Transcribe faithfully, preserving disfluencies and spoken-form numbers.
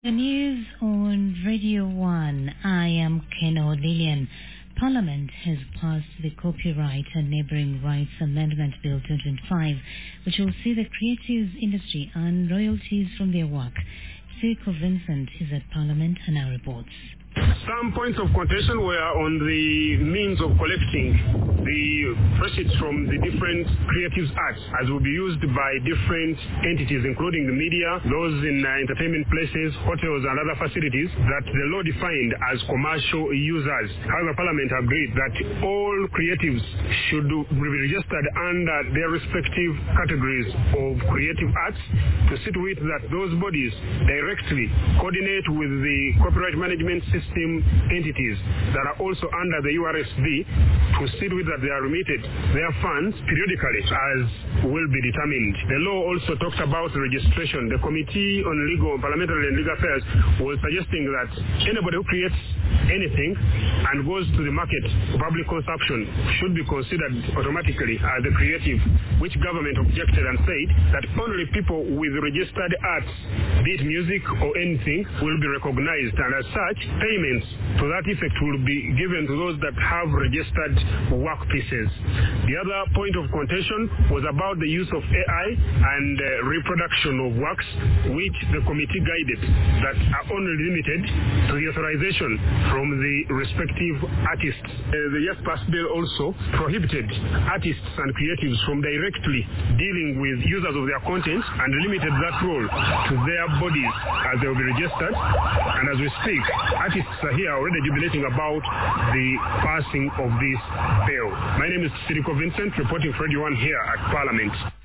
The news on Radio one. I am Keno Lillian. Parliament has passed the Copyright and Neighbouring Rights Amendment Bill twenty twenty-five, which will see the creative industry earn royalties from their work. Siriko Vincent is at Parliament and now reports. Some points of contention were on the means of collecting the proceeds from the different creative arts, as will be used by different entities, including the media, those in uh, entertainment places, hotels and other facilities that the law defined as commercial users. However, Parliament agreed that all creatives should be registered under their respective categories of creative arts, to see to it that those bodies directly coordinate with the copyright management system entities that are also under the U R S V, to see to it that they are remitted their funds periodically as will be determined. The law also talked about registration. The Committee on Legal, Parliamentary and Legal Affairs was suggesting that anybody who creates anything and goes to the market for public consumption should be considered automatically as the creative, which government objected and said that only people with registered arts, be it music or anything, will be recognized, and as such, payments to that effect will be given to those that have registered work pieces. The other point of contention was about the use of A I and uh, reproduction of works, which the committee guided that are only limited to the authorization from the respective artists. Uh, the Yes Pass bill also prohibited artists and creatives from directly dealing with users of their content and limited that role to their bodies as they will be registered. And as we speak, artists are here already jubilating about the passing of this bill. My name is Siriko Vincent, reporting for Radio one here at Parliament.